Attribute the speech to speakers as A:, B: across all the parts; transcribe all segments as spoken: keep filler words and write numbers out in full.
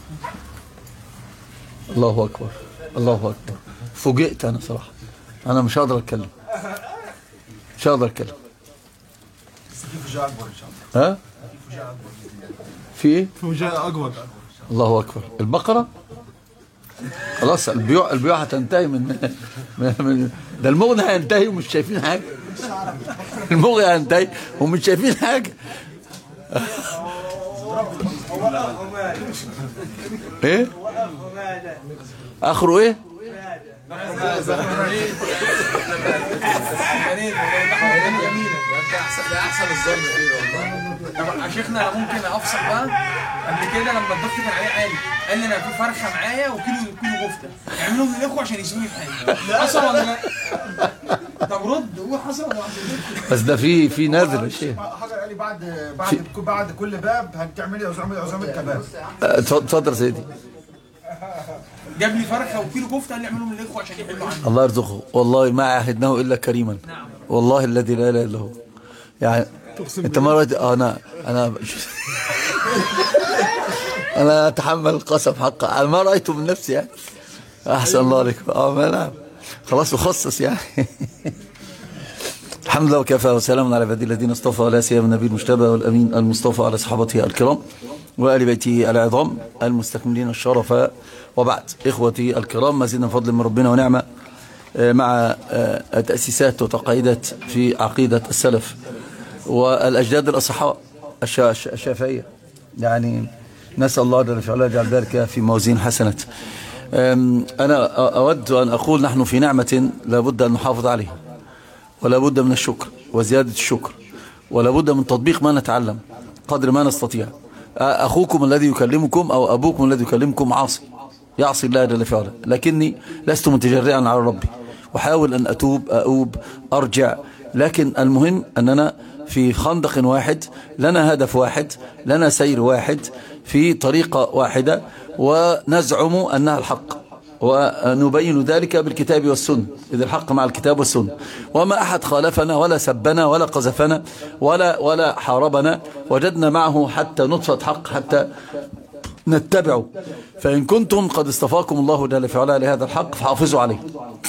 A: الله أكبر، الله أكبر. فوجئت أنا صراحة، أنا مش هقدر أتكلم، مش هقدر أتكلم.
B: بس في فجاعة أكبر إن شاء الله.
A: ها؟
B: في فجاعة أكبر.
A: في إيه؟
B: فجاعة أكبر.
A: الله أكبر. البقرة خلاص، البيوع البيوع هتنتهي من, من, من ده المغنى هينتهي ومش شايفين حاجة. المغنى هينتهي ومش شايفين حاجة. ايه اخره ايه؟
C: ده احسن الظن فيه والله. يا شيخنا انا ممكن افصل بقى. قبل كده لما الضغط كان عليه عالي قال لي انا في فرخه معايا وكيلو كيلو كفته اعملوا من الاخوه عشان يسيبوني في حالي. حصل ولا لا؟ طب رد، هو حصل ولا حصل؟
A: بس ده في في نادر يا شيخ.
B: حجر قال لي بعد بعد بعد كل باب هتعملي عزومه عزومه كباب.
A: اتفضل يا سيدي.
C: جاب لي فرخه وكيلو كفته قال لي اعملوا من الاخوه عشان يحلوا عني.
A: الله يرزقه، والله ما عهدناه الا كريما.
C: نعم.
A: والله الذي لا اله الا هو. يعني انت ما رأيت انا انا انا اتحمل القسم حقا، انا ما رايته من نفسي يعني. احسن الله عليك. اه ما نعم خلاص مخصص يعني. الحمد لله وكفى وسلام على عباده الذين اصطفى، لا سيما النبي المجتبى والامين المصطفى على صحابته الكرام وآل بيته العظام المستكملين الشرف، وبعد. إخوتي الكرام، ما زلنا فضل من ربنا ونعمة مع تأسيسات وتقاعدات في عقيدة السلف والأجداد الأصحاء الشافعية، يعني نسأل الله جل وعلا يجعل ذلك في موازين حسنات. أنا أود أن أقول نحن في نعمة لا بد أن نحافظ عليها، ولا بد من الشكر وزيادة الشكر، ولا بد من تطبيق ما نتعلم قدر ما نستطيع. أخوكم الذي يكلمكم أو أبوكم الذي يكلمكم عاصي، يعصي الله جل وعلا، لكني لست متجرئا على ربي، وحاول أن أتوب أؤوب أرجع، لكن المهم أننا في خندق واحد، لنا هدف واحد، لنا سير واحد في طريقة واحدة، ونزعم أنها الحق، ونبين ذلك بالكتاب والسنة، إذ الحق مع الكتاب والسنة، وما أحد خالفنا ولا سبنا ولا قذفنا ولا ولا حاربنا، وجدنا معه حتى نطفة حق حتى نتبعه. فإن كنتم قد اصطفاكم الله جل وعلا لهذا الحق فحافظوا عليه،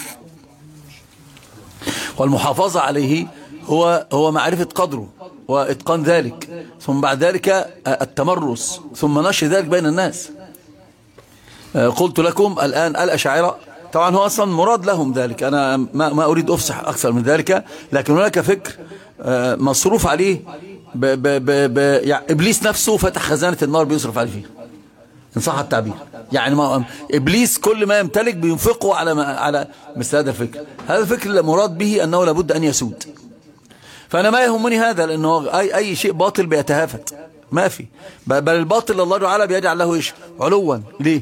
A: والمحافظة عليه هو هو معرفة قدره وإتقان ذلك، ثم بعد ذلك التمرس، ثم نشر ذلك بين الناس. قلت لكم الآن الأشاعرة طبعا هو أصلا مراد لهم ذلك، أنا ما, ما أريد أفصح أكثر من ذلك، لكن هناك فكر مصروف عليه ب ب ب ب يعني إبليس نفسه فتح خزانة النار بيصرف عليه فيها إن صح التعبير، يعني ما إبليس كل ما يمتلك بينفقه على ما على مثل هذا الفكر. هذا الفكر المراد به أنه لابد أن يسود. فأنا ما يهمني هذا، لأنه أي, أي شيء باطل بيتهافت، ما في، بل الباطل الله تعالى بيجعل له إيش علوا. ليه؟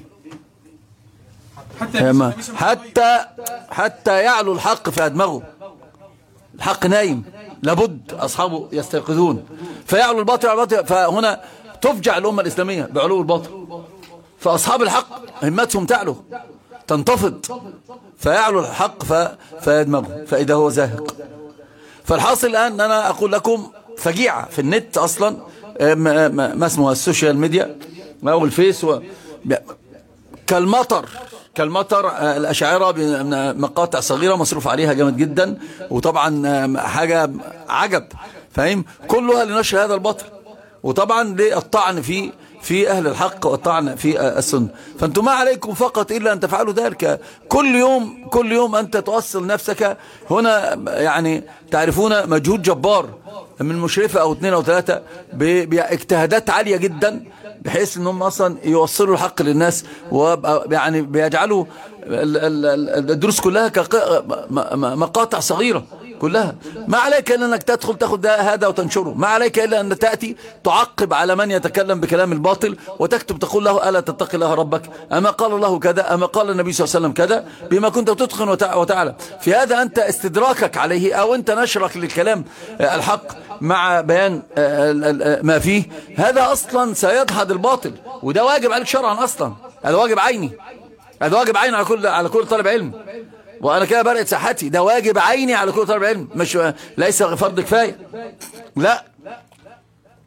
A: حتى حتى حتى يعلو الحق في أدمغه. الحق نايم، لابد أصحابه يستيقظون فيعلو الباطل على الباطل، فهنا تفجع الأمة الإسلامية بعلو الباطل، فأصحاب الحق همتهم تعلو تنتفض، فيعلو الحق فيدمغه فإذا هو زاهق. فالحاصل الآن أن أنا أقول لكم فجيعة في النت أصلا، ما اسمها السوشيال ميديا أو الفيس و... كالمطر كالمطر. الأشاعرة بمقاطع صغيرة مصروف عليها جامد جدا، وطبعا حاجة عجب، فاهم، كلها لنشر هذا الباطل، وطبعا للطعن في في أهل الحق والطعن في السنة. فأنتم ما عليكم فقط إلا أن تفعلوا ذلك كل يوم. كل يوم أنت توصل نفسك هنا، يعني تعرفون مجهود جبار من مشرفة أو اثنين أو ثلاثة باجتهادات عالية جدا، بحيث أنهم أصلا يوصلوا الحق للناس، ويعني بيجعلوا الدروس كلها كمقاطع صغيرة كلها. ما عليك إلا أنك تدخل تأخذ هذا وتنشره، ما عليك إلا أن تأتي تعقب على من يتكلم بكلام الباطل وتكتب تقول له ألا تتقي الله ربك، أما قال الله كذا، أما قال النبي صلى الله عليه وسلم كذا، بما كنت تتقن وتعلم. في هذا أنت استدراكك عليه أو أنت نشرك للكلام الحق مع بيان ما فيه، هذا أصلا سيدحض الباطل، وده واجب عليك شرعا أصلا، هذا واجب عيني، هذا واجب عيني على كل على كل طالب علم، وانا كده برقت صحتي، ده واجب عيني على كل طالب علم، مش ليس فرض كفايه، لا.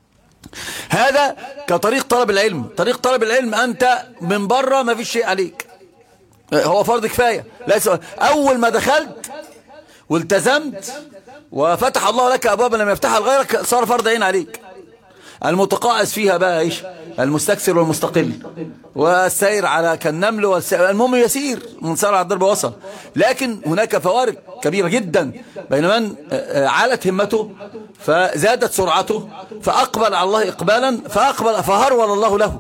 A: هذا كطريق طلب العلم. طريق طلب العلم أنت من بره ما فيش شيء عليك، هو فرض كفاية. ليس أول ما دخلت والتزمت وفتح الله لك أبوابا لم يفتحها لغيرك صار فرض عين عليك. المتقاعس فيها بقى إيش؟ المستكثر والمستقل والسير على كالنمل والسير، المهم يسير من سار على الضرب وصل. لكن هناك فوارق كبيرة جدا بين من علت همته فزادت سرعته فأقبل على الله إقبالا فأقبل فهرول الله له،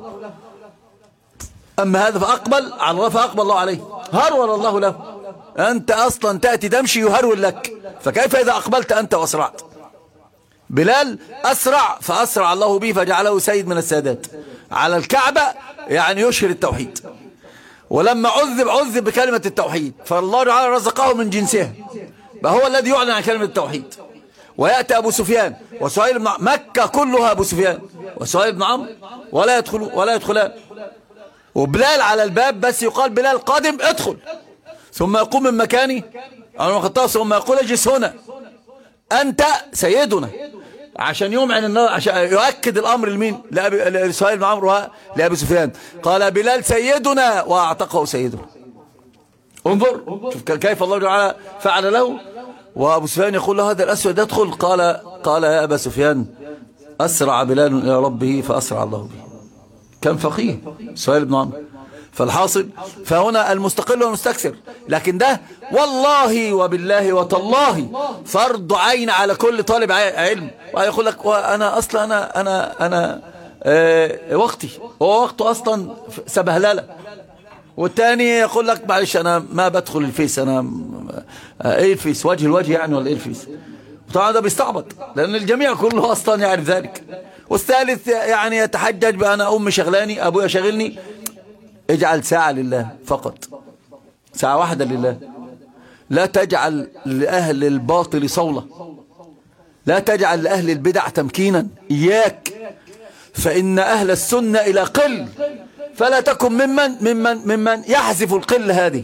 A: أما هذا فأقبل على الله فأقبل الله عليه، هرول الله له. أنت أصلا تأتي تمشي يهرول لك، فكيف إذا أقبلت أنت وأسرعت؟ بلال أسرع فأسرع الله به فجعله سيد من السادات على الكعبة، يعني يشهر التوحيد. ولما عذب عذب بكلمة التوحيد فالله تعالى رزقه من جنسها، فهو الذي يعلن عن كلمة التوحيد. ويأتي أبو سفيان وسهيل بن مكة كلها أبو سفيان وسهيل بن عمرو ولا يدخل ولا يدخلان، وبلال على الباب بس يقال بلال قادم ادخل، ثم يقوم من مكانه ثم يقول اجلس هنا أنت سيدنا، عشان يمعن النار، عشان يؤكد الأمر لمين؟ لسهيل بن عمرو لأبي سفيان. قال بلال سيدنا وأعتقه سيدنا. انظر شوف كيف الله تعالى فعل له. وأبو سفيان يقول له هذا الأسود يدخل، قال قال يا أبا سفيان أسرع بلال إلى ربه فأسرع الله به. كان فقيه سهيل بن عمرو. فالحاصل فهنا المستقل والمستكثر، لكن ده والله وبالله وتالله فرض عين على كل طالب علم. ويقول لك وانا اصلا انا انا انا اه وقتي هو وقته اصلا سبهلله، والتاني يقول لك معلش انا ما بدخل الفيس، انا ايه الفيس وجه الوجه يعني ولا ايه الفيس؟ طبعا ده بيستعبط لان الجميع كله اصلا يعرف ذلك. والثالث يعني يتحجج بأنا امي شغلاني ابويا شغلني. اجعل ساعة لله فقط، ساعة واحدة لله. لا تجعل لأهل الباطل صولة، لا تجعل لأهل البدع تمكينا. إياك، فإن أهل السنة إلى قل، فلا تكن ممن ممن ممن يحذف القل هذه.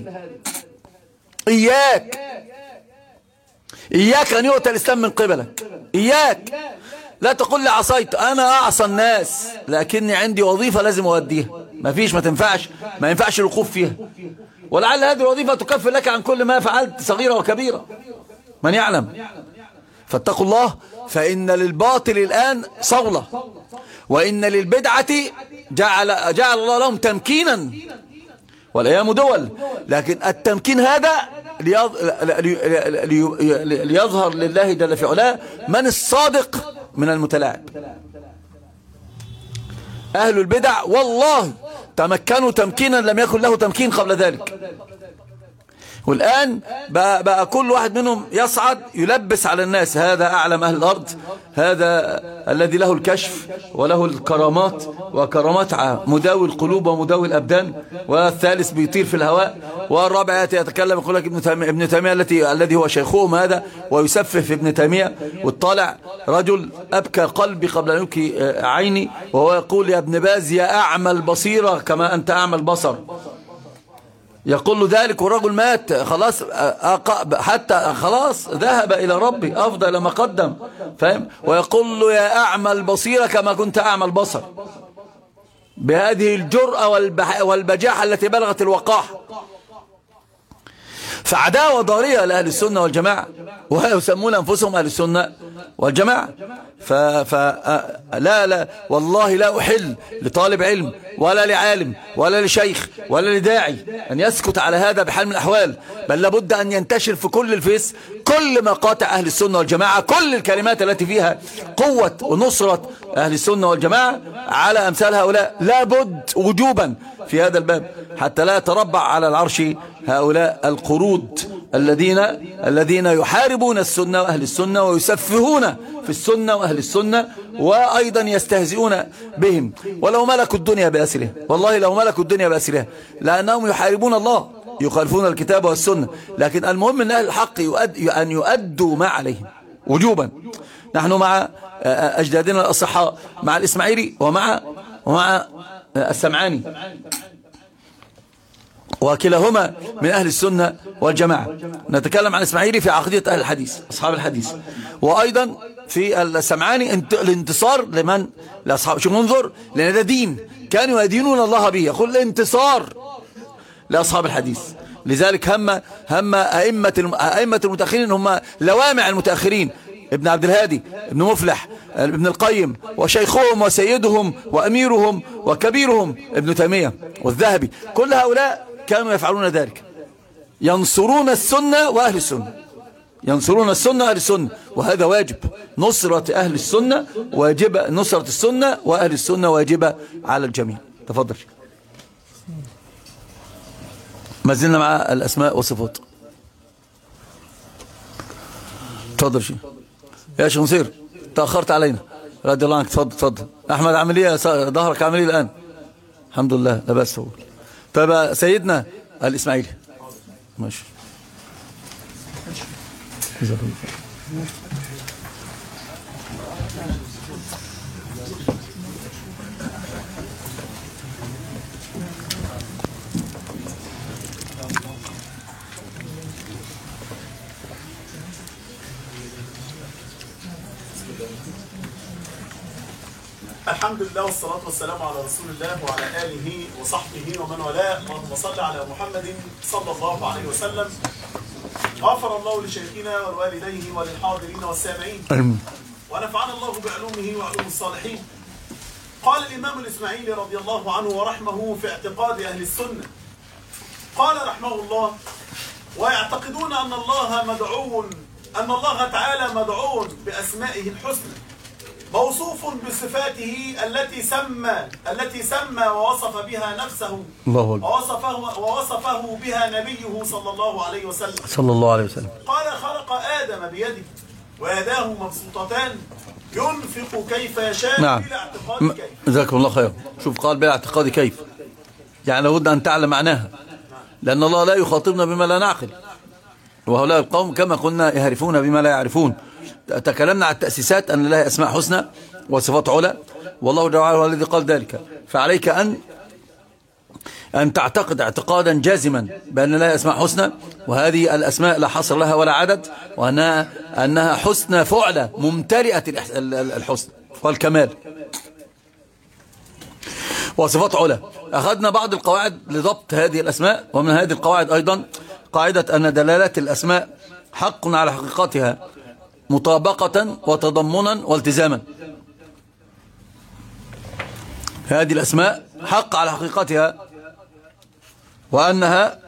A: إياك إياك أن يؤتى الإسلام من قبلك. إياك لا تقول لي عصيت، أنا أعصى الناس لكني عندي وظيفة لازم أوديها، ما فيش ما تنفعش ما ينفعش الوقوف فيها، ولعل هذه الوظيفة تكفر لك عن كل ما فعلت صغيرة وكبيرة، من يعلم. فاتقوا الله، فإن للباطل الآن صولة، وإن للبدعة جعل, جعل الله لهم تمكينا والأيام دول. لكن التمكين هذا ليظهر لله جل في علاه من الصادق من المتلاعب. أهل البدع والله تمكنوا تمكينا لم يكن له تمكين قبل ذلك، والآن بقى, بقى كل واحد منهم يصعد يلبس على الناس، هذا أعلم أهل الأرض، هذا الذي له الكشف وله الكرامات وكرامات مداوي القلوب ومداوي الأبدان، والثالث بيطير في الهواء، والرابع يتكلم يقول لك ابن تيمية, ابن تيمية التي الذي هو شيخهم هذا ويسفه في ابن تيمية، والطالع رجل أبكى قلبي قبل أن يبكي عيني وهو يقول يا ابن باز يا أعمى البصيرة كما أنت أعمى البصر، يقول له ذلك والرجل مات خلاص، حتى خلاص ذهب إلى ربي أفضل ما قدم، فاهم؟ ويقول له يا أعمى البصيرة كما كنت أعمى البصر، بهذه الجرأة والبجاحة التي بلغت الوقاحة. فعداوة ضارية لأهل السنة والجماعة، ويسمون أنفسهم أهل السنة والجماعة. فلا لا والله لا أحل لطالب علم ولا لعالم ولا لشيخ ولا لداعي أن يسكت على هذا بحال من الأحوال، بل لابد أن ينتشر في كل الفيس كل مقاطع أهل السنة والجماعة، كل الكلمات التي فيها قوة ونصرة أهل السنة والجماعة على أمثال هؤلاء، لابد وجوبا في هذا الباب، حتى لا يتربع على العرش هؤلاء القرود الذين الذين يحاربون السنة وأهل السنة ويسفهون في السنة وأهل السنة، وأيضا يستهزئون بهم. ولو ملكوا الدنيا بأسرها، والله لو ملكوا الدنيا بأسرها، لأنهم يحاربون الله يخالفون الكتاب والسنة، لكن المهم أن أهل الحق يؤد أن يؤدوا ما عليهم وجوبا. نحن مع أجدادنا الأصحاء، مع الإسماعيلي ومع ومع السمعاني. وكلاهما من أهل السنة والجماعة. نتكلم عن الإسماعيلي في عقيدة أهل الحديث أصحاب الحديث، وأيضا في السمعاني الانتصار لمن لأصحاب. شو ننظر، لأن ده دين كانوا يدينون الله به، يقول الانتصار لأصحاب الحديث. لذلك هم هم أئمة أئمة المتأخرين هم لوامع المتأخرين، ابن عبد الهادي، ابن مفلح، ابن القيم، وشيخهم وسيدهم وأميرهم وكبيرهم ابن تيمية والذهبي. كل هؤلاء كانوا يفعلون ذلك، ينصرون السنة وأهل السنة، ينصرون السنة وأهل السنة، وهذا واجب. نصرة أهل السنة واجبة، نصرة السنة وأهل السنة واجبة على الجميع. تفضل. ما زلنا مع الأسماء والصفات. تفضل شيء يا شيخ نصير، تأخرت علينا رضي الله عنك. تفضل تفضل. أحمد عامل ايه؟ ظهرك عامل ايه الآن؟ الحمد لله لا بأس. هو طيب سيدنا الإسماعيلي ماشي.
D: الحمد لله والصلاة والسلام على رسول الله وعلى آله وصحبه ومن والاه. اللهم صل على محمد صلى الله عليه وسلم. غفر الله لشيخنا ولوالديه وللحاضرين والسامعين، ونفعنا الله بعلومه وعلوم الصالحين. قال الإمام الإسماعيلي رضي الله عنه ورحمه في اعتقاد أهل السنة، قال رحمه الله: ويعتقدون أن الله مدعو أن الله تعالى مدعو بأسمائه الحسنى، موصوف بصفاته التي سمى التي سمى ووصف بها نفسه ووصفه ووصفه بها نبيه صلى الله عليه وسلم
A: صلى الله عليه وسلم.
D: قال: خلق آدم بيده ويداه مبسوطتان ينفق كيف يشاء. نعم. بلا اعتقاد كيف.
A: جزاكم الله خير. شوف قال بلا اعتقاد كيف، يعني لابد أن تعلم معناها، لأن الله لا يخاطبنا بما لا نعقل، وهؤلاء القوم كما قلنا يهرفون بما لا يعرفون. تكلمنا عن التأسيسات أن لله أسماء حسنى وصفات علا، والله جل وعلا هو الذي قال ذلك. فعليك أن أن تعتقد اعتقادا جازما بأن لله أسماء حسنى، وهذه الأسماء لا حصر لها ولا عدد، وأنها أنها حسنى فعلة ممتلئة الحسن والكمال، وصفات علا. أخذنا بعض القواعد لضبط هذه الأسماء، ومن هذه القواعد أيضا قاعدة أن دلالات الأسماء حق على حقيقتها مطابقة وتضمنا والتزاما. هذه الأسماء حق على حقيقتها، وأنها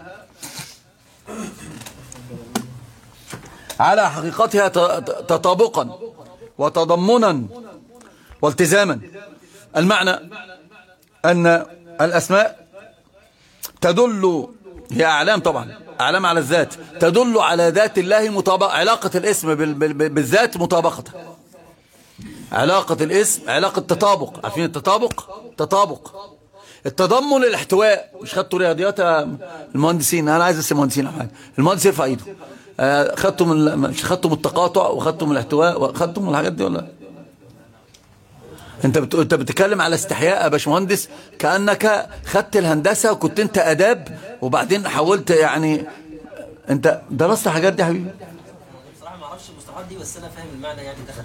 A: على حقيقتها تطابقا وتضمنا والتزاما. المعنى أن الأسماء تدل، هي أعلام طبعا، أعلام على الذات، تدل على ذات الله مطابقة، علاقة الاسم بالذات مطابقة، علاقة الاسم علاقة تطابق. عارفين التطابق؟ تطابق. التضمن الاحتواء. مش خدتوا رياضيات المهندسين؟ أنا عايز أسمي مهندسين أو حاجة. المهندس يرفع إيده. خدتوا من مش خدتوا من التقاطع وخدتوا من الاحتواء وخدتوا من الحاجات دي ولا؟ انت بت... انت بتتكلم على استحياء يا باشمهندس، كأنك خدت الهندسة وكنت انت آداب وبعدين حاولت، يعني انت درست الحاجات دي يا حبيبي؟
E: بصراحة ما اعرفش المصطلحات دي، بس انا فاهم المعنى يعني ده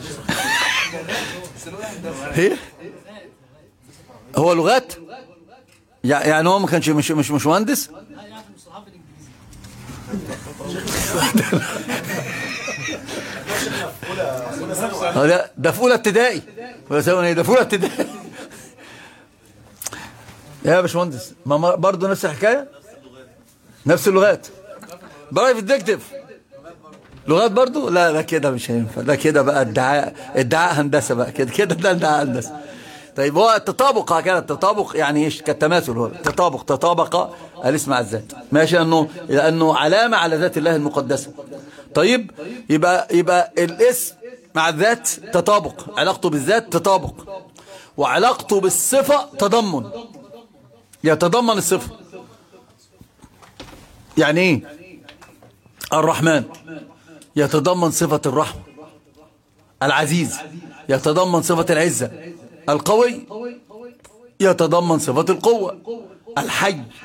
E: خدناه.
A: هي هو لغات يعني، هو ما كانش مش مش مش مهندس.
E: لا يعرف المصطلحات بالانجليزي.
A: ده ده في اولى ابتدائي ولا ثانوي؟ ده في اولى ابتدائي يا باشمهندس. ما برضه نفس الحكايه، نفس اللغات. برايفت ديكتيف لغات برضه؟ لا لا كده مش هينفع، ده كده بقى ادعاء ادعاء هندسه بقى، كده كده ده ادعاء هندسه. طيب هو التطابق هكذا، التطابق يعني ايش؟ كالتماثل. هو التطابق، تطابق الاسم على الذات، ماشي، انه لانه علامه على ذات الله المقدسه. طيب يبقى يبقى الاسم مع الذات تطابق، علاقته بالذات تطابق، وعلاقته بالصفه تضمن، يتضمن الصفه. يعني ايه؟ الرحمن يتضمن صفه الرحمه، العزيز يتضمن صفه العزه، القوي يتضمن صفة القوة، الحي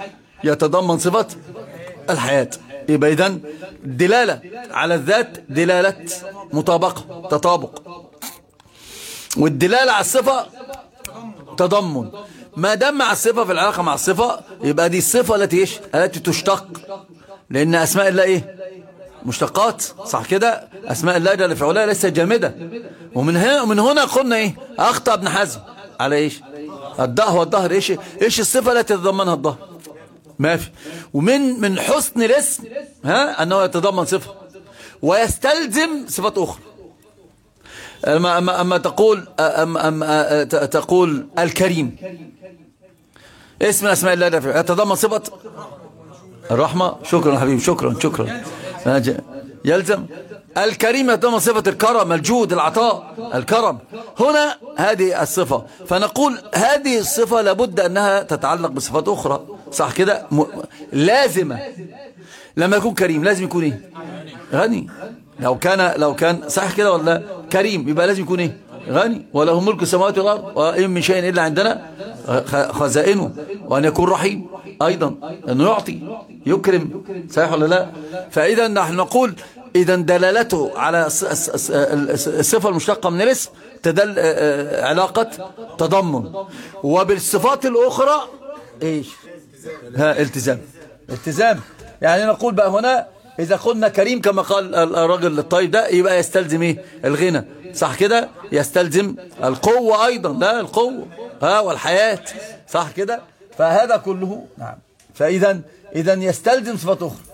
A: يتضمن صفة الحياة. يبقى إذن دلالة على الذات دلالة مطابقة تطابق، والدلالة على الصفة تضمن. ما دام مع الصفة في العلاقة مع الصفة يبقى دي الصفة التي إيش؟ التي تشتق، لأن أسماء الله إيه؟ مشتقات، صح كده؟ أسماء الله جل في علاه ليست جامدة. ومن هنا من هنا قلنا إيه؟ أخطأ ابن حزم على إيش؟ الدهر والظهر. إيش إيش الصفة التي تتضمنها الظهر؟ ما في. ومن من حسن الاسم ها أنه يتضمن صفة ويستلزم صفات أخرى. أما, أما, أما تقول أما أما تقول الكريم اسم من أسماء الله يتضمن صفة الرحمة. شكرا حبيبي، شكرا شكرا. يلزم الكريم يتضمن صفة الكرم، الجود، العطاء، الكرم. هنا هذه الصفة، فنقول هذه الصفة لابد أنها تتعلق بصفات أخرى، صح كده؟ م... لازمة. لما يكون كريم لازم يكون إيه؟ غني. لو كان لو كان صح كده ولا كريم يبقى لازم يكون إيه؟ غني. وله ملك السماوات والأرض وإن من شيء إلا عندنا خزائنه. وأن يكون رحيم أيضا، أنه يعطي يكرم، صحيح ولا لا؟ فإذا نحن نقول إذا دلالته على الصفة المشتقة من الاسم تدل علاقة تضمن، وبالصفات الأخرى إيش؟ ها التزام. التزام يعني نقول بقى هنا إذا قلنا كريم كما قال الرجل الطيب ده يبقى يستلزم إيه؟ الغنى، صح كده؟ يستلزم القوة أيضا، لا القوة ها والحياة، صح كده؟ فهذا كله نعم. فإذا إذا يستلزم صفات أخرى.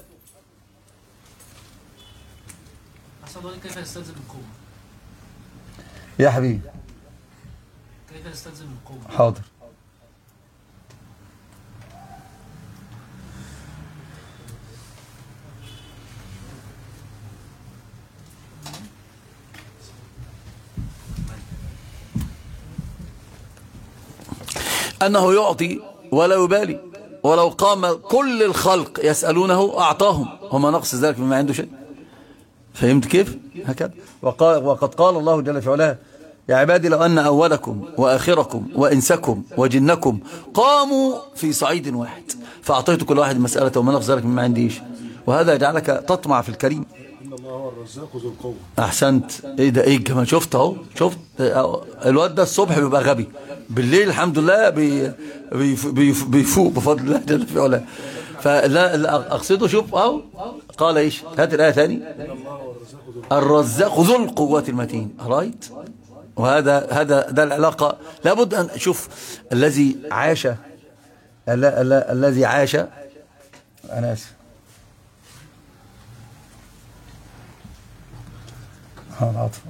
F: كيف يستلزم القوة؟
A: يا حبيبي
F: كيف يستلزم القوة؟
A: حاضر. أنه يعطي ولا يبالي، ولو قام كل الخلق يسألونه أعطاهم وما نقص ذلك مما عنده شيء. فهمت كيف؟ هكذا. وقال وقد قال الله جل في علاه يا عبادي لو أن أولكم وآخركم وإنسكم وجنكم قاموا في صعيد واحد فأعطيت كل واحد مسألة وما نقص ذلك مما عنديش. وهذا يجعلك تطمع في الكريم.
D: إن الله هو الرزاق ذو القوة.
A: أحسنت. إيه ده؟ إيه كمان؟ شفت أهو، شفت الواد ده الصبح بيبقى غبي، بالليل الحمد لله بي بي بيفوق بفضل الله جل في علاه. فلا أقصده شوف أهو قال إيش؟ هات الآية ثاني. الرزاق ذو القوة المتين. رايت؟ وهذا هذا ده العلاقة. لابد أن شوف الذي عاش الذي عاش أنا آسف عاطف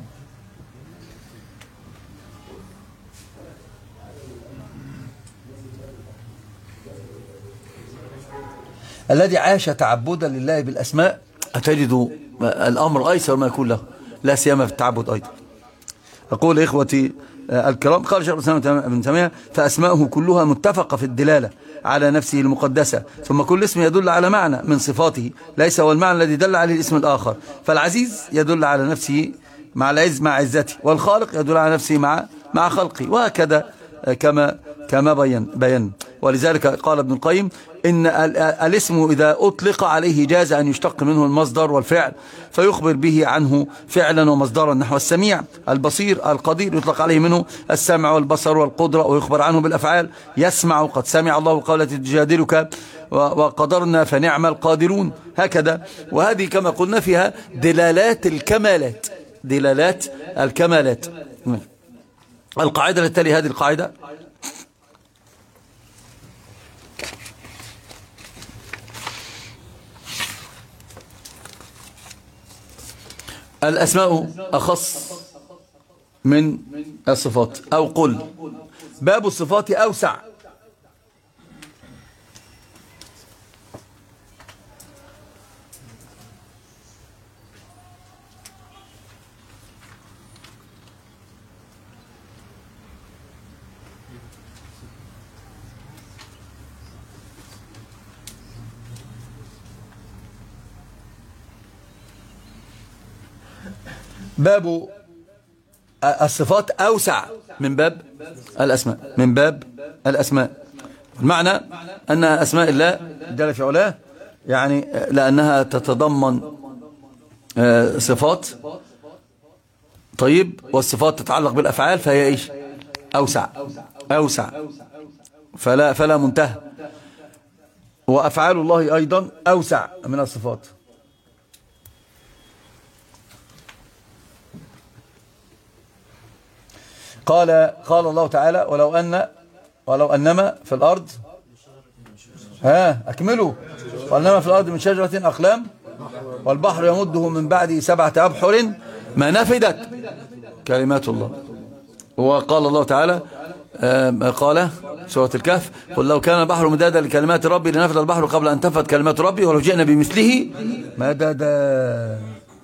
A: الذي عاش تعبدا لله بالأسماء أتجد الأمر أيسر ما يكون له، لا سيما في التعبد أيضا. أقول إخوتي الكرام قال شيخ الإسلام ابن تيمية فأسماؤه كلها متفقة في الدلالة على نفسه المقدسة، ثم كل اسم يدل على معنى من صفاته ليس هو المعنى الذي دل عليه الاسم الآخر. فالعزيز يدل على نفسه مع العز مع عزته، والخالق يدل على نفسه مع مع خلقه، وهكذا كما كما بين بين ولذلك قال ابن القيم إن الاسم إذا أطلق عليه جاز أن يشتق منه المصدر والفعل فيخبر به عنه فعلا ومصدرا، نحو السميع البصير القدير يطلق عليه منه السمع والبصر والقدرة، ويخبر عنه بالأفعال يسمع قد سمع الله قولة تجادلك وقدرنا فنعم القادرون، هكذا. وهذه كما قلنا فيها دلالات الكمالات، دلالات الكمالات. القاعدة التي تلي هذه القاعدة الأسماء أخص من الصفات، أو قل باب الصفات أوسع. باب الصفات أوسع من باب الأسماء، من باب الأسماء. المعنى أن أسماء الله جل في علاه يعني لأنها تتضمن صفات، طيب، والصفات تتعلق بالأفعال فهي إيش؟ أوسع أوسع فلا, فلا منتهى، وأفعال الله أيضا أوسع من الصفات. قال قال الله تعالى ولو أن ولو أنما في الأرض ها أكملوا وأنما في الأرض من شجرة أقلام والبحر يمده من بعده سبعة أبحر ما نفدت كلمات الله. وقال الله تعالى قال سورة الكهف قل لو كان البحر مدادا لكلمات ربي لنفد البحر قبل أن تنفد كلمات ربي ولو جئنا بمثله مددا.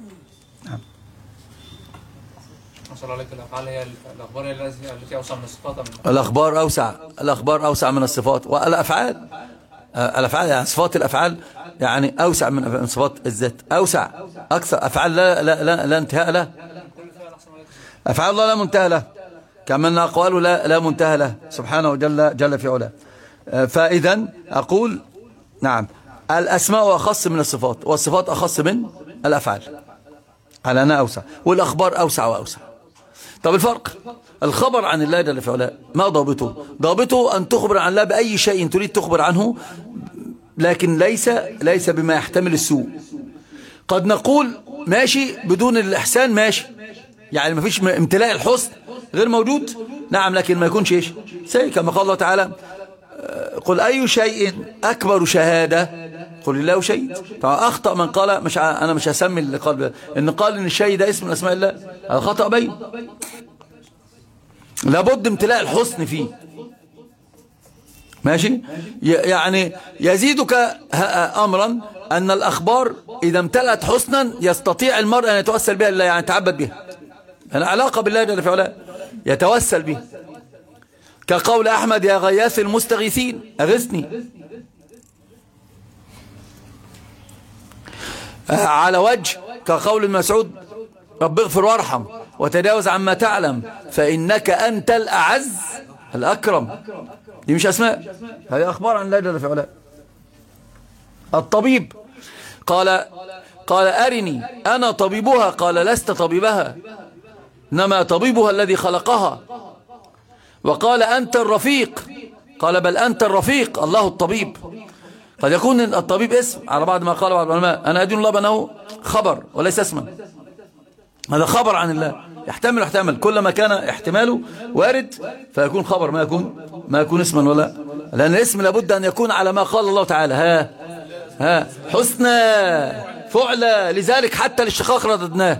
F: صلى الله عليك الأفعال هي الأخبار التي أوسع من الصفات.
A: الأخبار أوسع الأخبار أوسع من الصفات، والأفعال الأفعال يعني صفات الأفعال يعني أوسع من صفات الذات، أوسع أكثر. أفعال لا لا لا, لا انتهاء له، أفعال الله لا منتهى له، كما أن أقواله لا لا منتهى له سبحانه جل جل في علاه. فإذا أقول نعم الأسماء أخص من الصفات، والصفات أخص من الأفعال على أنها أوسع، والأخبار أوسع وأوسع. طب الفرق، الخبر عن الله جل في علاه ما ضابطه؟ ضابطه أن تخبر عن الله بأي شيء تريد تخبر عنه، لكن ليس ليس بما يحتمل السوء. قد نقول ماشي بدون الإحسان ماشي، يعني ما فيش امتلاء الحسن غير موجود، نعم، لكن ما يكونش ايش سيء، كما قال الله تعالى قل أي شيء أكبر شهادة قل الله شهيد. طبعا أخطأ من قال مش ع... أنا مش هسمي اللي قال إن قال إن الشيء ده اسم من أسماء الله، هذا خطأ بين، لابد امتلاء الحسن فيه، ماشي. يعني يزيدك أمرا أن الأخبار إذا امتلأت حسنا يستطيع المرء أن يتوسل بها لله، يعني يتعبد بها، يعني علاقة بالله جل في علاه يتوسل بها، كقول أحمد يا غياث المستغيثين أغثني، على وجه كقول المسعود رب اغفر وارحم وتجاوز عما تعلم فإنك أنت الأعز الأكرم. دي مش أسماء، هذه أخبار عن الله جل في علاه. الطبيب قال قال أرني أنا طبيبها، قال لست طبيبها إنما طبيبها الذي خلقها. وقال أنت الرفيق، قال بل أنت الرفيق الله الطبيب. قد يكون الطبيب اسم على بعض ما قال بعض العلماء، أنا أدين الله بأنه خبر وليس اسما، هذا خبر عن الله يحتمل يحتمل كلما كان احتماله وارد فيكون خبر، ما يكون ما يكون اسما ولا، لأن الاسم لابد أن يكون على ما قال الله تعالى ها ها حسنى فعلى، لذلك حتى الاشتقاق رددناه،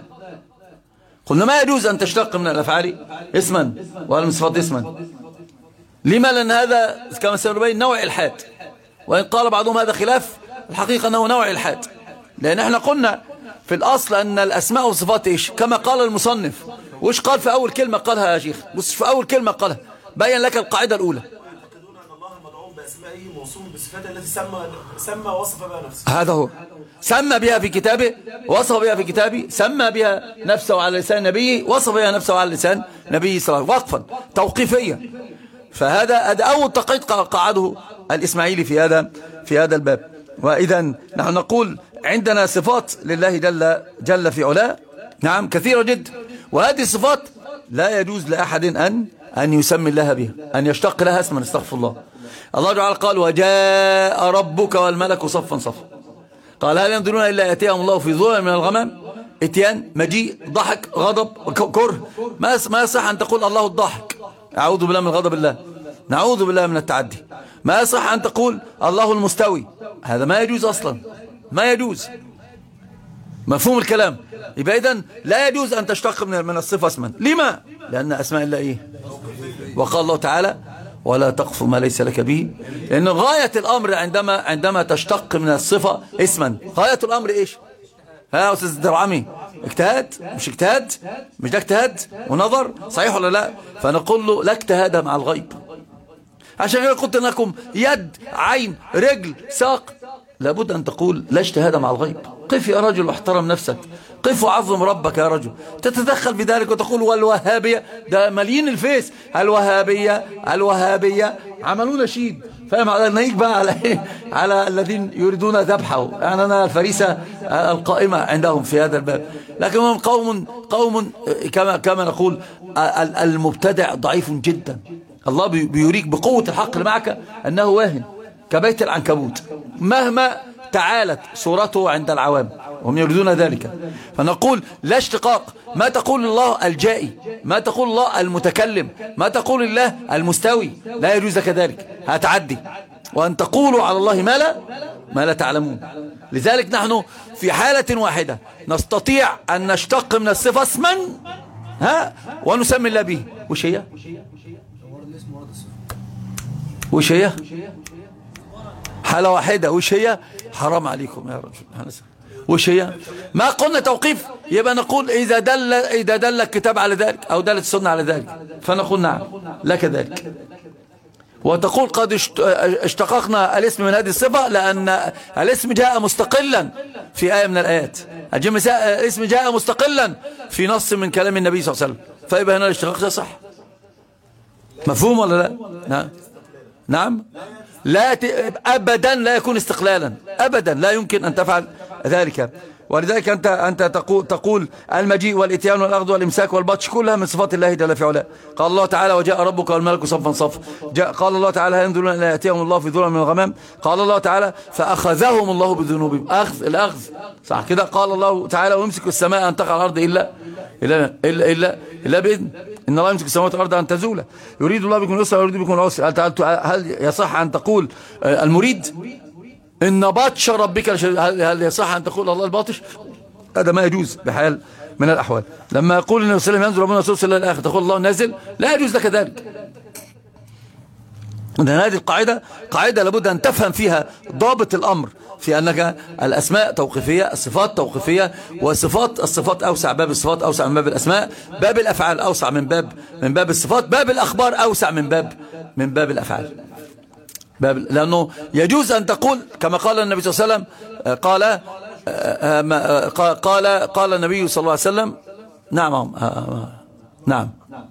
A: قلنا ما يجوز أن تشتق من الأفعال اسما ولا من صفات اسما. لما؟ لأن هذا كما سنبين نوع الحاد، وإن قال بعضهم هذا خلاف الحقيقة أنه نوع الحاد، لأن احنا قلنا في الأصل أن الأسماء والصفات إيش كما قال المصنف، وإيش قال في أول كلمة قالها يا شيخ؟ بص في أول كلمة قالها بين لك القاعدة الأولى،
D: يعتقدون أن الله المدعو بأسمائه موصوف بصفاته التي سمى سمى وصف بها نفسه.
A: هذا هو سمى بها في كتابه، وصف بها في كتابه، سمى بها نفسه على لسان نبيه، وصف بها نفسه على لسان نبيه صلى الله عليه وسلم وقفا توقيفيا. فهذا هذا أول تقييد قعده الإسماعيلي في هذا في هذا الباب. وإذا نحن نقول عندنا صفات لله جل جل في علاه نعم كثيرة جدا، وهذه الصفات لا يجوز لأحد أن أن يسمي الله بها، أن يشتق لها اسما، استغفر الله. الله تعالى قال وجاء ربك والملك صفا صفا، قال هل ينظرون إلا يأتيهم الله في ظلال من الغمام، اتيان مجيء ضحك غضب كره، ما ما يصح أن تقول الله الضاحك، أعوذ بالله من غضب الله، نعوذ بالله من التعدي. ما يصح أن تقول الله المستوي، هذا ما يجوز أصلا، ما يجوز. مفهوم الكلام؟ يبقى إذن لا يجوز أن تشتق من من الصفة اسما. لما؟ لأن أسماء الله إيه؟ وقال الله تعالى ولا تقف ما ليس لك به، لأن غاية الأمر عندما عندما تشتق من الصفة اسما، غاية الأمر إيش؟ ها أستاذ الدرعمي، اجتهاد مش اجتهاد؟ مش ده اجتهاد ونظر صحيح ولا لا؟ فنقول له لا اجتهاد مع الغيب. عشان كده قلت لكم يد عين رجل ساق، لابد أن تقول لا اجتهاد مع الغيب. قف يا رجل واحترم نفسك، قف وعظم ربك يا رجل. تتدخل في ذلك وتقول والوهابية، ده مليين الفيس الوهابية الوهابية عملوا نشيد فاهم؟ نيجي بقى على ايه؟ على الذين يريدون ذبحه، يعني انا الفريسه القائمه عندهم في هذا الباب، لكن هم قوم قوم كما كما نقول المبتدع ضعيف جدا. الله بيريك بقوه الحق اللي معك انه واهن كبيت العنكبوت مهما تعالت صورته عند العوام، وهم يريدون ذلك. فنقول لا اشتقاق. ما تقول الله الجائي، ما تقول الله المتكلم، ما تقول الله المستوي، لا يجوز كذلك، هتعدي. وأن تقولوا على الله ما لا ما لا تعلمون. لذلك نحن في حالة واحدة نستطيع أن نشتق من الصفة اسما ها ونسمي الله به. وش هي؟ وش هي؟ حالة واحدة. وش هي؟ حرام عليكم يا رجل. وش هي؟ ما قلنا توقيف، يبقى نقول إذا دل إذا دل الكتاب على ذلك أو دلت السنة على ذلك فنقول نعم لا كذلك. وتقول قد اشتققنا الاسم من هذه الصفة لأن الاسم جاء مستقلا في آية من الآيات. الاسم جاء مستقلا في نص من كلام النبي صلى الله عليه وسلم، فيبقى هنا الاشتقاق ده صح. مفهوم ولا لا؟ نعم نعم. لا ت... أبدا لا يكون استقلالا، أبدا لا يمكن أن تفعل ذلك. ولذلك أنت أنت تقول تقول المجيء والإتيان والأخذ والإمساك والبطش كلها من صفات الله جل في علاه. قال الله تعالى وجاء ربك والملك صفا صفا. قال الله تعالى هل ينظرون إلا يأتيهم الله في ظلم من الغمام. قال الله تعالى فأخذهم الله بذنوبهم. أخذ الأخذ صح كده. قال الله تعالى ويمسك السماء أن تقع على الأرض إلا إلا إلا إلا, إلا بإذن. إن الله يمسك السماوات والأرض أن تزولا. يريد الله بكم اليسر ويريد بكم العسر. هل يصح أن تقول المريد إن بطش ربك هل يصح أن تقول الله الباطش؟ هذا ما يجوز بحال من الأحوال. لما يقول النبي صلى الله عليه وسلم ينزل ربنا رسول الله الآخر تقول الله نازل، لا يجوز لك ذلك. إذن هذه القاعدة قاعدة لابد أن تفهم فيها ضابط الأمر في أنك الأسماء توقيفية، الصفات توقيفية، والصفات الصفات أوسع، باب الصفات أوسع من باب الأسماء، باب الأفعال أوسع من باب من باب الصفات، باب الأخبار أوسع من باب من باب الأفعال. باب لأنه يجوز أن تقول كما قال النبي صلى الله عليه وسلم قال قال قال النبي صلى الله عليه وسلم نعم نعم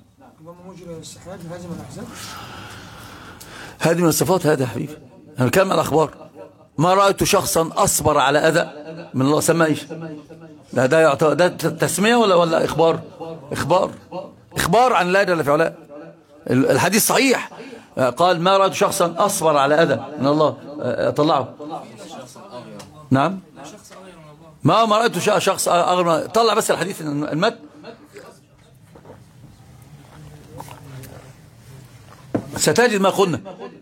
A: هذه من الصفات. هذا يا حبيبي أنا بتكلم عن الأخبار. ما رأيت شخصا أصبر على أذى من الله. سماه إيش؟ ده ده يعتبر ده تسمية ولا ولا إخبار؟ إخبار إخبار عن الله جل في علاه. الحديث صحيح قال ما رأيت شخصا أصبر على أذى من الله. طلعه. نعم ما ما رأيت شخص أغير. طلع بس الحديث المتن ستجد ما قلنا.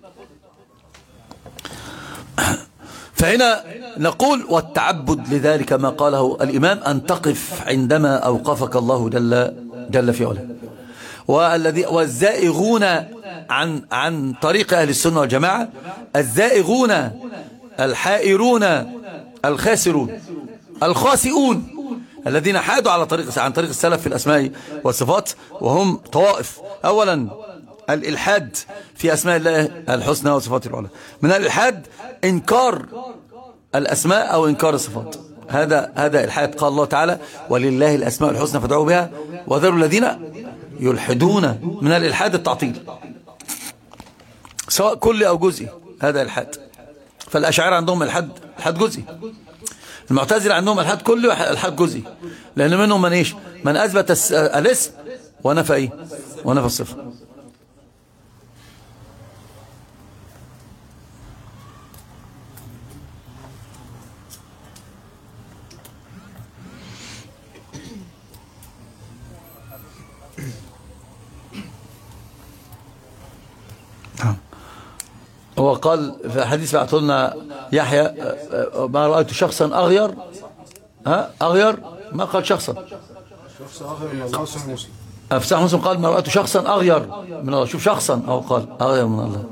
A: فهنا نقول والتعبد لذلك ما قاله الإمام أن تقف عندما أوقفك الله جل جل في علاه. والذي والزائغون عن عن طريق أهل السنة والجماعة الزائغون الحائرون الخاسرون الخاسئون الذين حادوا على طريق عن طريق السلف في الأسماء والصفات، وهم طوائف. أولا الإلحاد في أسماء الله الحسنى وصفاته العلى. من الإلحاد إنكار الأسماء أو إنكار الصفات. هذا هذا إلحاد. قال الله تعالى ولله الأسماء الحسنى فادعوا بها وذروا الذين يلحدون. من الإلحاد التعطيل سواء كلي أو جزئي، هذا إلحاد. فالأشاعرة عندهم إلحاد إلحاد جزئي، المعتزلة عندهم إلحاد كلي وإلحاد جزئي، لأن منهم من إيش؟ من أثبت الاسم ونفى إيه؟ ونفى الصفة. هو قال في حديث بعث لنا يحيى ما رأيت شخصا أغير ها أغير ما قال شخصا
B: شخص آخر من الله صحيح مسلم.
A: في صحيح مسلم قال ما رأيت شخصا أغير من الله. شوف شخصا أو قال أغير من الله.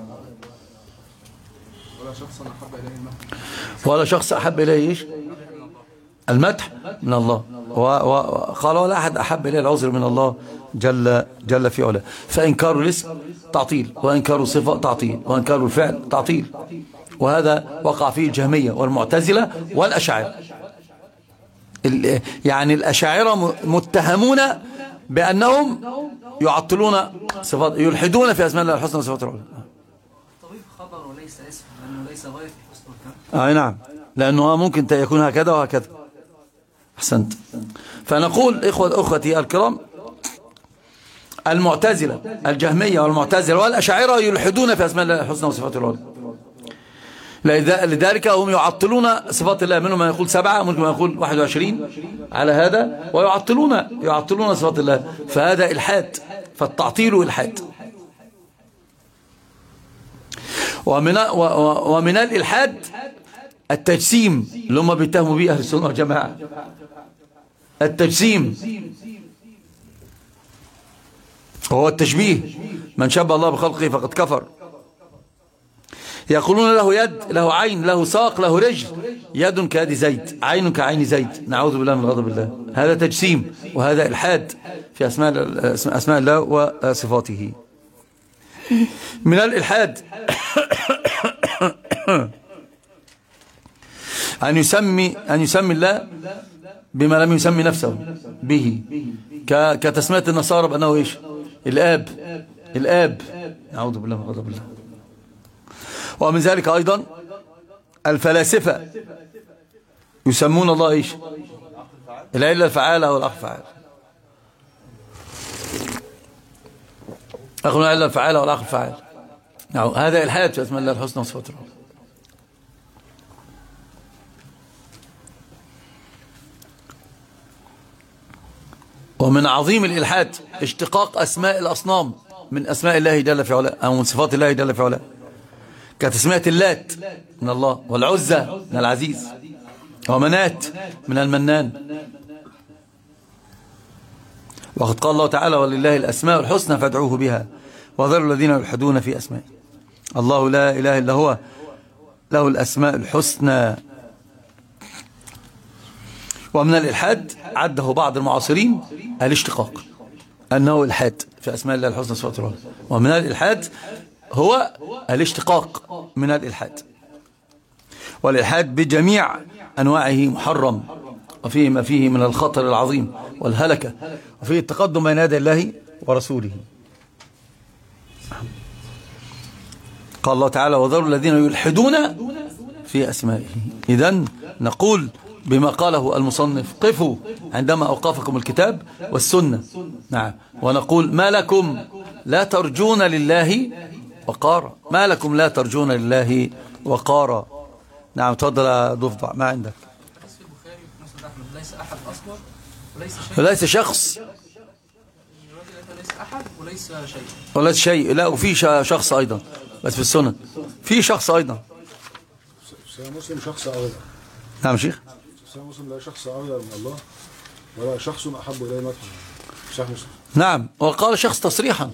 F: ولا شخص أحب إليه المدح
A: ولا شخص أحب إليه إيش؟ المدح من الله. وقال ولا أحد أحب إليه العذر من الله جل جل في علاه. فإنكار الاسم تعطيل، وإنكار الصفة تعطيل، وإنكار الفعل تعطيل. وهذا وقع فيه الجهمية والمعتزلة والأشاعرة. يعني الأشاعرة متهمون بأنهم يعطلون صفات، يلحدون في أسماء الله الحسنى وصفات العلى.
E: طبيب خطأ
G: خبر وليس اسم، لأنه ليس غاية الحسن والكمال.
A: اي نعم، لانه ممكن يكون هكذا وهكذا. احسنت. فنقول اخوة اخوتي الكرام، المعتزلة الجهمية والمعتزلة والاشاعرة يلحدون في اسماء الله الحسنى وصفاته العلى، لذلك هم يعطلون صفات الله، منهم من يقول سبعة، منهم من يقول واحد وعشرين على هذا، ويعطلون يعطلون صفات الله، فهذا إلحاد، فالتعطيل إلحاد. ومن, ومن الإلحاد التجسيم اللي هم بيتهموا به أهل السنة والجماعة، التجسيم وهو التشبيه، من شبه الله بخلقه فقد كفر. يقولون له يد، له عين، له ساق، له رجل، يد كيد زيد، عين كعين زيد، نعوذ بالله من غضب الله. هذا تجسيم وهذا إلحاد في أسماء أسماء الله وصفاته. من الإلحاد أن يسمي أن يسمي الله بما لم يسمي نفسه به، كتسمية النصارى بأنه إيش؟ الآب، الآب، نعوذ بالله من غضب الله. ومن ذلك أيضا الفلاسفة يسمون الله إيش؟ العلة الفعالة أو العقل الفعال. أخذون العلة الفعالة والعقل الفعال. نعم، هذا الحاد في أسماء الله الحسنى وصفاته العلى. ومن عظيم الإلحاد اشتقاق أسماء الأصنام من أسماء الله جل في علاه أو من صفات الله جل في علاه، كتسمية اللات من الله، والعزة من العزيز، ومنات من المنان. وقد قال الله تعالى: ولله الأسماء الحسنى فادعوه بها وذروا الذين يلحدون في أسمائه. الله لا إله إلا هو له الأسماء الحسنى. ومن الإلحاد عده بعض المعاصرين الاشتقاق، أنه إلحاد في أسماء الله الحسنى وصفاته العلى. ومن الإلحاد هو الاشتقاق من الإلحاد، والإلحاد بجميع أنواعه محرم، وفيه ما فيه من الخطر العظيم والهلكة، وفيه التقدم بين يدي الله ورسوله. قال الله تعالى: وذروا الذين يلحدون في أسمائه. إذن نقول بما قاله المصنف: قفوا عندما أوقفكم الكتاب والسنة. نعم. ونقول: ما لكم لا ترجون لله وقارا، ما لكم لا ترجون لله وقارا. نعم. تفضل يا ضفدع، ما عندك؟
G: في البخاري وفي مسند أحمد ليس أحد أصغر وليس شيء،
A: وليس شخص،
G: ليس أحد وليس شيء،
A: وليس شيء. لا، وفي شخص أيضا، بس في السنن في شخص أيضا.
H: سيد مسلم شخص أغير.
A: نعم شيخ.
H: سيد مسلم لا شخص أغير من الله ولا شخص أحب إليه مدحه. شيخ مسلم.
A: نعم. وقال شخص تصريحا.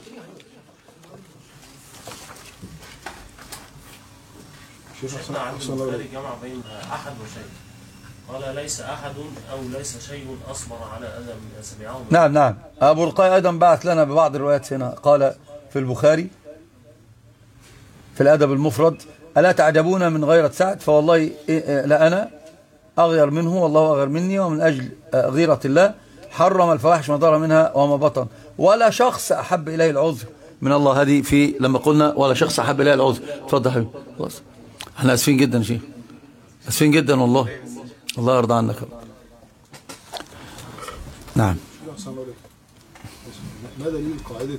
I: شيخنا عند البخاري جمع بين أحد وشيء، قال ليس أحد أو ليس شيء أصبر على أذى من سمعه.
A: نعم نعم. أبو القاي أيضا بعث لنا ببعض الروايات هنا، قال في البخاري في الأدب المفرد: ألا تعجبون من غيرة سعد فوالله لا أنا أغير منه والله أغير مني، ومن أجل غيرة الله حرم الفواحش ما ظهر منها وما بطن، ولا شخص أحب إليه العذر من الله. هذه في لما قلنا ولا شخص أحب إليه العذر. تفضل حبيبي. خلاص، احنا أسفين جدا شيخ، أسفين جدا والله، الله يرضى عنك. نعم.
H: ما دليل قاعدة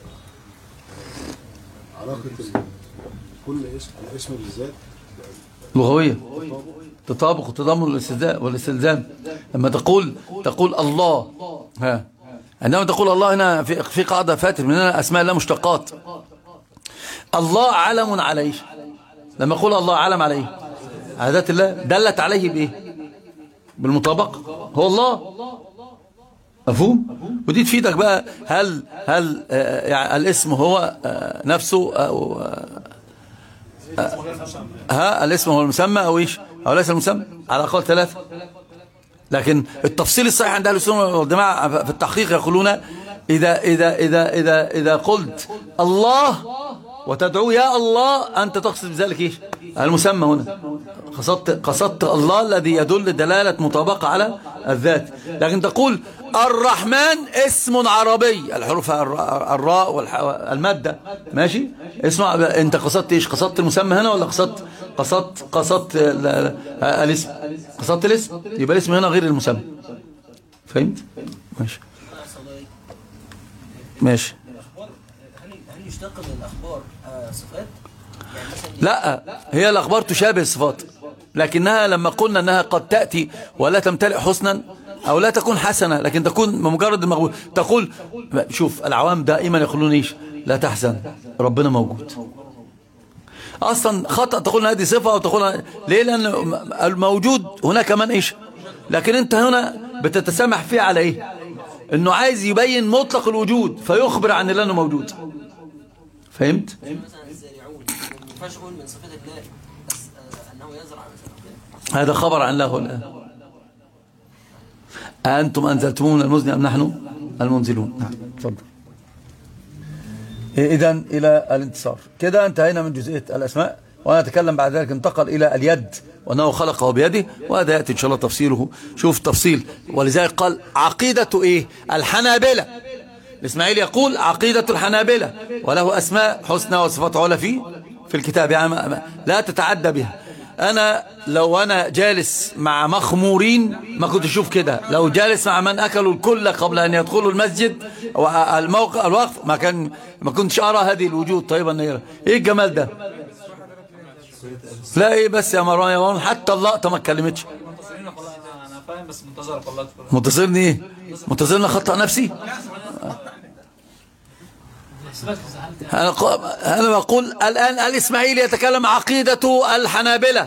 H: علاقة كل اسم الاسم بالذات
A: لغوية؟ تطابق وتضامن والاستلزام. لما تقول تقول الله، ها، عندما تقول الله هنا في في قاعدة فاتر من هنا أسماء الله مشتقات. الله علم عليه، لما أقول الله علم عليه على ذات الله دلت عليه بإيه؟ بالمطابقة، هو الله. مفهوم؟ ودي تفيدك بقى هل هل يعني الاسم هو نفسه أو ها الاسم هو المسمى أو إيش أو ليس المسمى، على أقل ثلاثة. لكن التفصيل الصحيح عند أهل السنة والجماعة في التحقيق يقولون: إذا إذا إذا إذا إذا قلت الله وتدعو يا الله أنت تقصد بذلك إيش؟ المسمى هنا، قصدت قصدت الله الذي يدل دلالة مطابقة على الذات. لكن تقول الرحمن اسم عربي، الحروف الراء والمادة ماشي. اسمع، انت قصدت ايش؟ قصدت المسمى هنا ولا قصدت قصدت قصدت الاسم؟ قصدت الاسم، يبقى الاسم هنا غير المسمى. فهمت؟ ماشي ماشي.
E: هل يشتق من الاخبار صفات؟ يعني مثلا
A: لا، هي الاخبار تشابه الصفات، لكنها لما قلنا انها قد تأتي ولا تمتلئ حسنا او لا تكون حسنة، لكن تكون بمجرد المقبول. تقول شوف العوام دائما يقولون ايش؟ لا تحزن ربنا موجود. اصلا خطأ تقول هذه صفة او تقول ليه؟ لان الموجود هناك من ايش، لكن انت هنا بتتسامح فيه على ايه؟ انه عايز يبين مطلق الوجود فيخبر عن الله انه موجود. فهمت؟
E: مثلا الزارعون ما ينفعش اقول من صفات الله بس انه يزرع مثلا،
A: هذا خبر عن الله والآن. أنتم أنزلتموه من المزن أم نحن المنزلون؟ نعم تفضل. إذا إلى الانتصار. كده انتهينا من جزئية الأسماء، ونتكلم بعد ذلك انتقل إلى اليد وأنه خلقه بيده، وهذا يأتي إن شاء الله تفصيله. شوف تفصيل، ولذلك قال عقيدة إيه؟ الحنابلة. الإسماعيلي يقول عقيدة الحنابلة، وله أسماء حسنى وصفات علا في في الكتاب، يعني لا تتعدى بها. أنا لو أنا جالس مع مخمورين ما كنت أشوف كده، لو جالس مع من أكلوا الكل قبل أن يدخلوا المسجد والموقع الوقف ما كان ما كنتش أرى هذه الوجود طيبة النيرة. إيه الجمال ده؟ لا إيه بس يا مروان يا مروان، حتى اللقطة ما اتكلمتش.
G: انا فاهم بس منتظرك والله.
A: منتظرني إيه؟ منتظرني أخطأ نفسي؟ أنا أنا بقول الآن الإسماعيلي يتكلم عقيدة الحنابلة.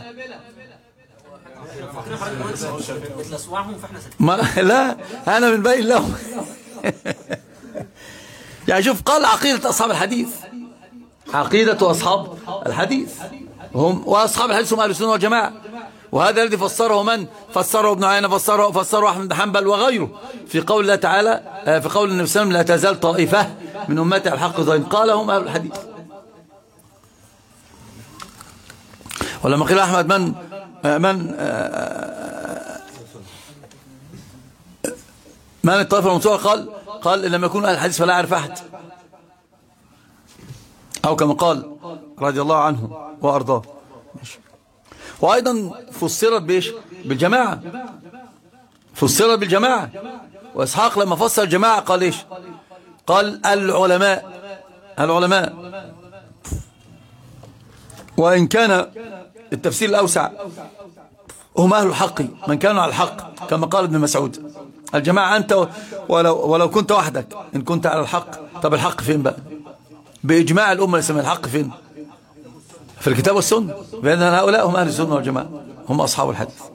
A: ما لا أنا من بين لهم. يعني شوف، قال عقيدة أصحاب الحديث، عقيدة أصحاب الحديث هم، وأصحاب الحديث هم أهل السنة والجماعة. وهذا الذي فسره من؟ فسره ابن عيينة، فسره فسره أحمد بن حنبل وغيره في قول الله تعالى، في قول النبي صلى الله عليه وسلم لا تزال طائفة من أمتي على الحق ظاهرين، قال هم أهل الحديث. ولما قيل أحمد من من من الطائفة المنصورة، قال قال إن لم يكون أهل الحديث فلا أعرف أحد، أو كما قال رضي الله عنه وأرضاه. وأيضا فسرت بإيش؟ بالجماعة، فسرت بالجماعة. وإسحاق لما فسر الجماعة قال إيش؟ قال العلماء، العلماء. وإن كان التفسير الأوسع هم أهل الحق من كانوا على الحق، كما قال ابن مسعود الجماعة أنت ولو, ولو كنت وحدك إن كنت على الحق. طب الحق فين بقى؟ بإجماع الأمة الإسلامية الحق فين؟ في الكتاب والسنة، بأن هؤلاء هم أهل السنة والجماعة، هم أصحاب الحديث.